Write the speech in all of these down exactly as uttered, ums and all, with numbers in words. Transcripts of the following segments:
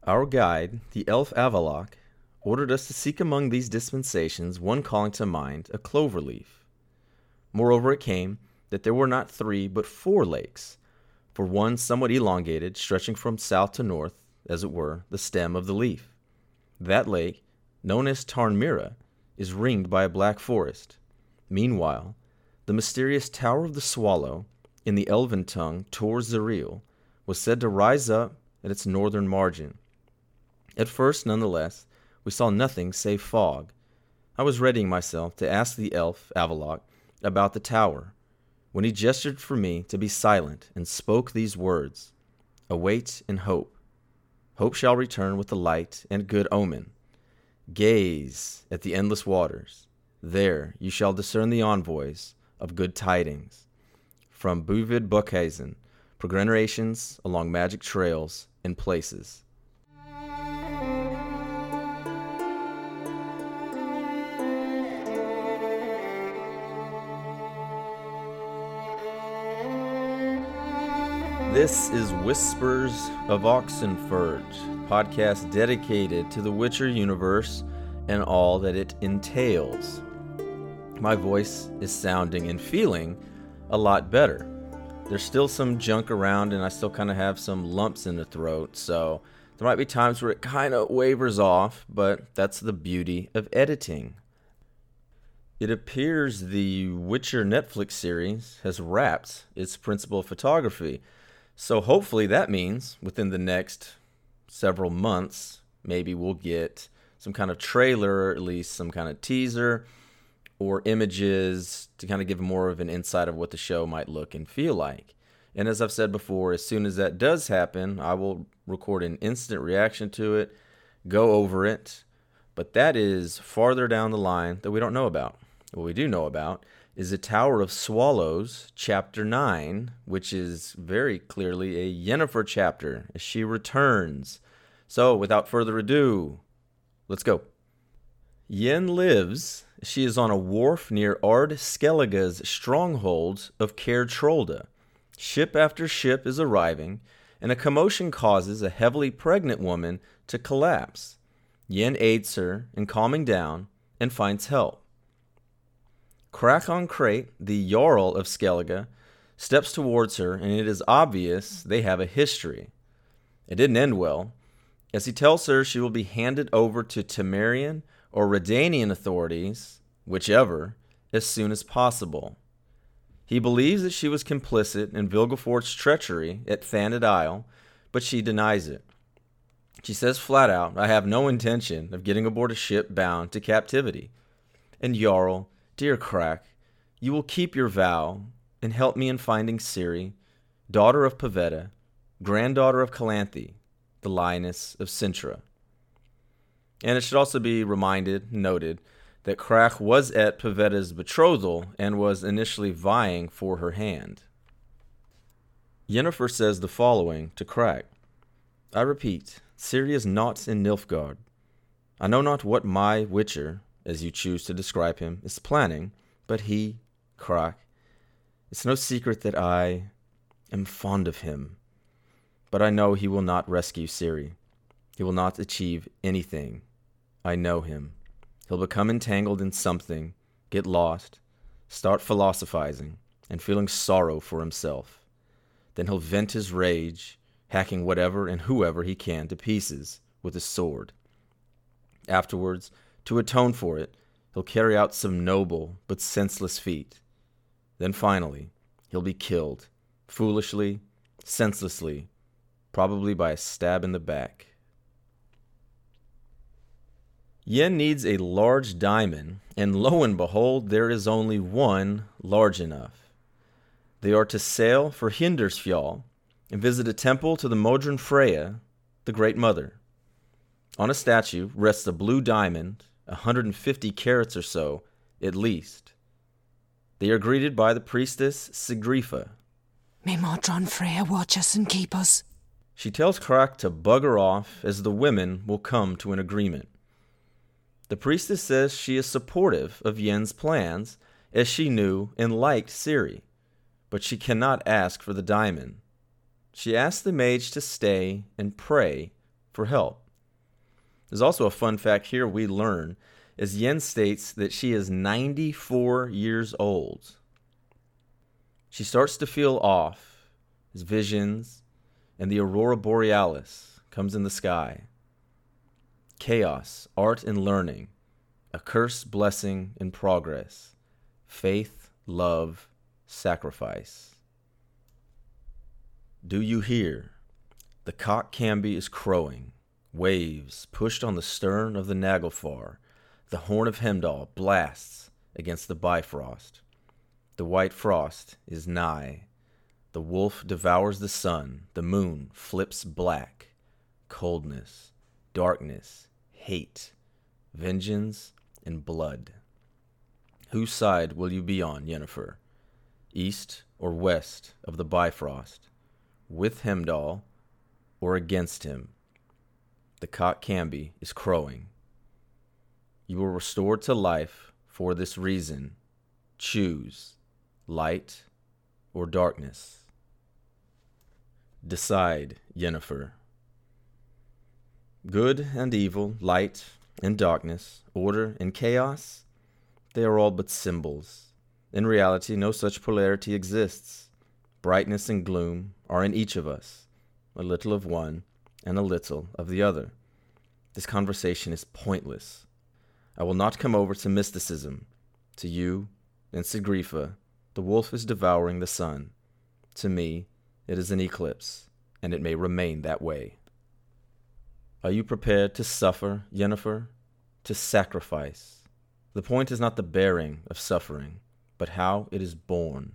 Our guide, the elf Avalok, ordered us to seek among these dispensations one calling to mind a clover leaf. Moreover, it came that there were not three but four lakes, for one somewhat elongated, stretching from south to north, as it were, the stem of the leaf. That lake, known as Tarnmira, is ringed by a black forest. Meanwhile, the mysterious Tower of the Swallow, in the elven tongue Tor Zeril, was said to rise up at its northern margin. At first, nonetheless, we saw nothing save fog. I was readying myself to ask the elf, Avalok, about the tower, when he gestured for me to be silent and spoke these words: "Await and hope. Hope shall return with the light and good omen. Gaze at the endless waters. There you shall discern the envoys of good tidings. From Buvid Bukhazen, peregrinations along magic trails and places." This is Whispers of Oxenfurt, podcast dedicated to the Witcher universe and all that it entails. My voice is sounding and feeling a lot better. There's still some junk around and I still kind of have some lumps in the throat, so there might be times where it kind of wavers off, but that's the beauty of editing. It appears the Witcher Netflix series has wrapped its principal photography. So hopefully that means within the next several months, maybe we'll get some kind of trailer or at least some kind of teaser or images to kind of give more of an insight of what the show might look and feel like. And as I've said before, as soon as that does happen, I will record an instant reaction to it, go over it. But that is farther down the line that we don't know about. What we do know about is the Tower of Swallows, Chapter nine, which is very clearly a Yennefer chapter as she returns. So, without further ado, let's go. Yen lives. She is on a wharf near Ard Skellige's stronghold of Caer Trolda. Ship after ship is arriving, and a commotion causes a heavily pregnant woman to collapse. Yen aids her in calming down and finds help. Crach-an Craite, the Jarl of Skellige, steps towards her, and it is obvious they have a history. It didn't end well, as he tells her she will be handed over to Temerian or Redanian authorities, whichever, as soon as possible. He believes that she was complicit in Vilgefort's treachery at Thanedd Isle, but she denies it. She says flat out, "I have no intention of getting aboard a ship bound to captivity." And Jarl, "Dear Crach, you will keep your vow and help me in finding Ciri, daughter of Pavetta, granddaughter of Calanthe, the lioness of Cintra." And it should also be reminded, noted, that Crach was at Pavetta's betrothal and was initially vying for her hand. Yennefer says the following to Crach: "I repeat, Ciri is not in Nilfgaard. I know not what my Witcher, as you choose to describe him, is planning, but he, Crach, it's no secret that I am fond of him. But I know he will not rescue Ciri. He will not achieve anything. I know him. He'll become entangled in something, get lost, start philosophizing, and feeling sorrow for himself. Then he'll vent his rage, hacking whatever and whoever he can to pieces with his sword. Afterwards, to atone for it, he'll carry out some noble but senseless feat. Then finally, he'll be killed, foolishly, senselessly, probably by a stab in the back." Yen needs a large diamond, and lo and behold, there is only one large enough. They are to sail for Hindarsfjall and visit a temple to the Modron Freya, the Great Mother. On a statue rests a blue diamond, a hundred fifty carats or so, at least. They are greeted by the priestess Sigrifa. "May Modron Freya watch us and keep us." She tells Crach to bugger off, as the women will come to an agreement. The priestess says she is supportive of Yen's plans, as she knew and liked Ciri, but she cannot ask for the diamond. She asks the mage to stay and pray for help. There's also a fun fact here we learn, as Yen states that she is ninety-four years old. She starts to feel off as visions and the aurora borealis comes in the sky. Chaos, art, and learning, a curse, blessing, and progress, faith, love, sacrifice. Do you hear? The cock Camby is crowing. Waves pushed on the stern of the Naglfar. The horn of Heimdall blasts against the Bifrost. The white frost is nigh. The wolf devours the sun. The moon flips black. Coldness, darkness, hate, vengeance, and blood. Whose side will you be on, Yennefer? East or west of the Bifrost? With Heimdall or against him? The cock Camby is crowing. You were restored to life for this reason. Choose light or darkness. Decide, Yennefer. Good and evil, light and darkness, order and chaos, they are all but symbols. In reality, no such polarity exists. Brightness and gloom are in each of us, a little of one and a little of the other. This conversation is pointless. I will not come over to mysticism. To you and Sigrifa, the wolf is devouring the sun. To me, it is an eclipse, and it may remain that way. Are you prepared to suffer, Yennefer? To sacrifice? The point is not the bearing of suffering, but how it is borne.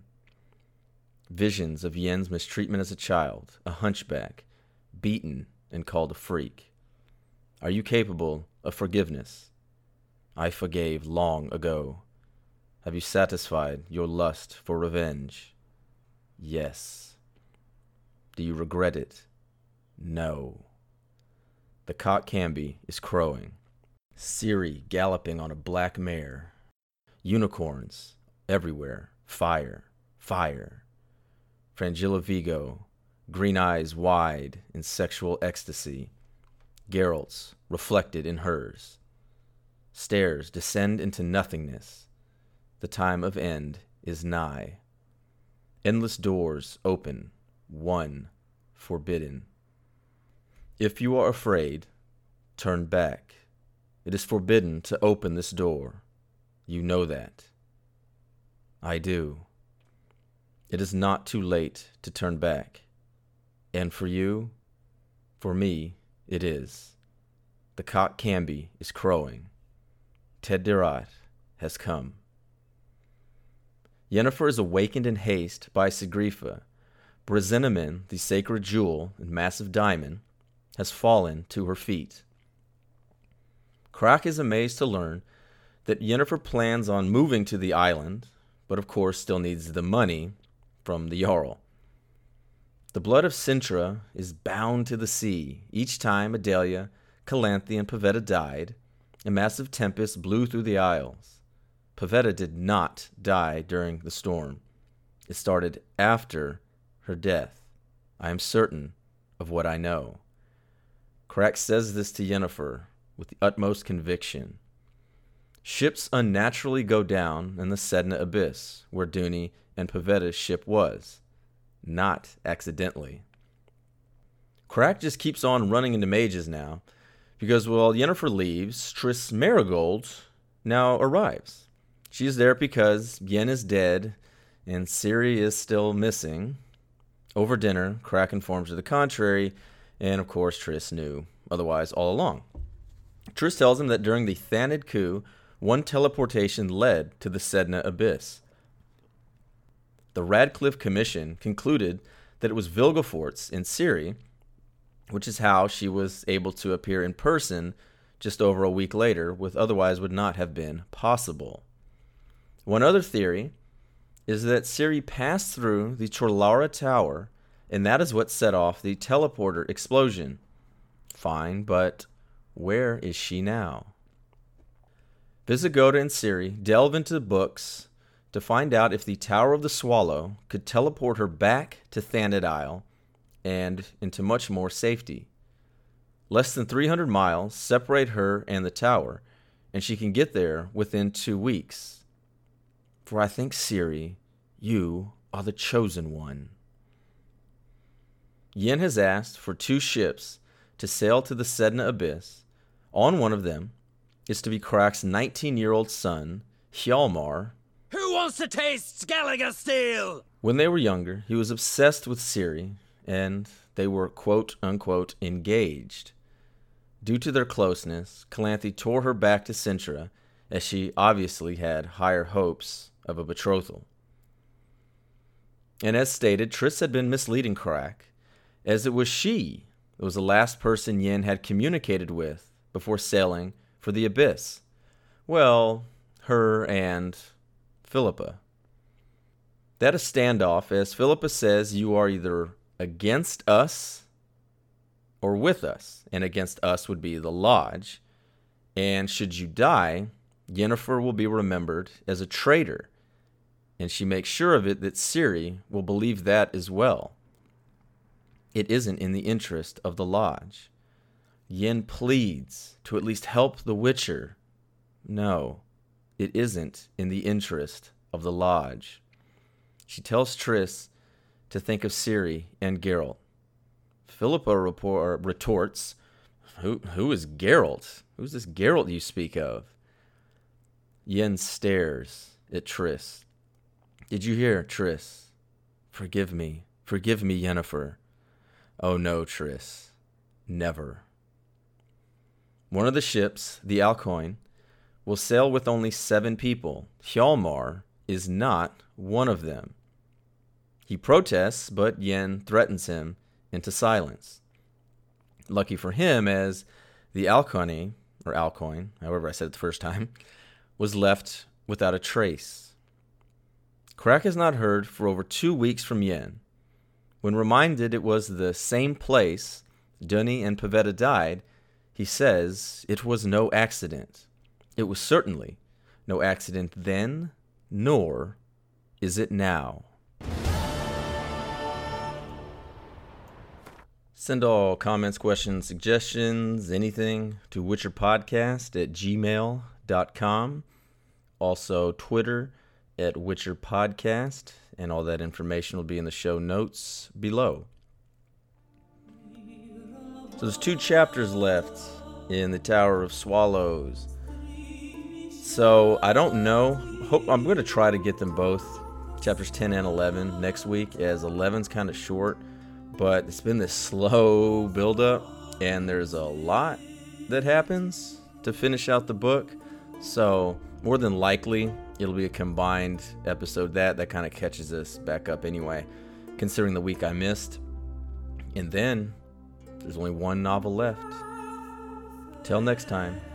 Visions of Yen's mistreatment as a child, a hunchback, beaten and called a freak. Are you capable of forgiveness? I forgave long ago. Have you satisfied your lust for revenge? Yes. Do you regret it? No. The cock Camby is crowing. Ciri galloping on a black mare. Unicorns everywhere. Fire, fire. Frangilla Vigo, green eyes wide in sexual ecstasy. Geralt's reflected in hers. Stairs descend into nothingness. The time of end is nigh. Endless doors open, one forbidden. If you are afraid, turn back. It is forbidden to open this door. You know that. I do. It is not too late to turn back. And for you, for me, it is. The cock Camby is crowing. Ted Dirath has come. Yennefer is awakened in haste by Sigrifa. Brisinnamen, the sacred jewel and massive diamond, has fallen to her feet. Crach is amazed to learn that Yennefer plans on moving to the island, but of course still needs the money from the Jarl. The blood of Cintra is bound to the sea. Each time Adelia, Calanthe, and Pavetta died, a massive tempest blew through the isles. Pavetta did not die during the storm. It started after her death. I am certain of what I know. Crach says this to Yennefer with the utmost conviction. Ships unnaturally go down in the Sedna Abyss, where Duny and Pavetta's ship was. Not accidentally. Crach just keeps on running into mages now, because while Yennefer leaves, Triss Merigold now arrives. She is there because Yen is dead and Ciri is still missing. Over dinner, Crach informs her the contrary, and of course Triss knew otherwise all along. Triss tells him that during the Thanid coup, one teleportation led to the Sedna Abyss. The Radcliffe Commission concluded that it was Vilgefortz in Ciri, which is how she was able to appear in person just over a week later, which otherwise would not have been possible. One other theory is that Ciri passed through the Torlara Tower, and that is what set off the teleporter explosion. Fine, but where is she now? Visigoda and Ciri delve into books to find out if the Tower of the Swallow could teleport her back to Thanid Isle and into much more safety. Less than three hundred miles separate her and the tower, and she can get there within two weeks. For I think, Ciri, you are the chosen one. Yen has asked for two ships to sail to the Sedna Abyss. On one of them is to be Crach's nineteen-year-old son, Hjalmar. Who wants to taste Skellige steel? When they were younger, he was obsessed with Ciri, and they were quote-unquote engaged. Due to their closeness, Calanthe tore her back to Cintra, as she obviously had higher hopes of a betrothal. And as stated, Triss had been misleading Crach, as it was she that was the last person Yen had communicated with before sailing for the Abyss. Well, her and Philippa. That is standoff, as Philippa says you are either against us or with us, and against us would be the Lodge, and should you die, Yennefer will be remembered as a traitor, and she makes sure of it that Ciri will believe that as well. It isn't in the interest of the Lodge. Yen pleads to at least help the Witcher. No, it isn't in the interest of the Lodge. She tells Triss to think of Ciri and Geralt. Philippa report, retorts, who, who is Geralt? Who's this Geralt you speak of? Yen stares at Triss. Did you hear, Triss? Forgive me. Forgive me, Yennefer. Oh no, Triss. Never. One of the ships, the Alcoin, will sail with only seven people. Hjalmar is not one of them. He protests, but Yen threatens him into silence. Lucky for him, as the Alconi, or Alcoin, however I said it the first time, was left without a trace. Crach has not heard for over two weeks from Yen. When reminded it was the same place Duny and Pavetta died, he says it was no accident. It was certainly no accident then, nor is it now. Send all comments, questions, suggestions, anything to witcherpodcast at gmail dot com. Also Twitter at witcherpodcast, and all that information will be in the show notes below. So there's two chapters left in the Tower of Swallows. So I don't know. Hope I'm going to try to get them both, chapters ten and eleven, next week, as eleven's kind of short. But it's been this slow build-up, and there's a lot that happens to finish out the book. So more than likely, it'll be a combined episode. That that kind of catches us back up anyway, considering the week I missed. And then there's only one novel left. Till next time.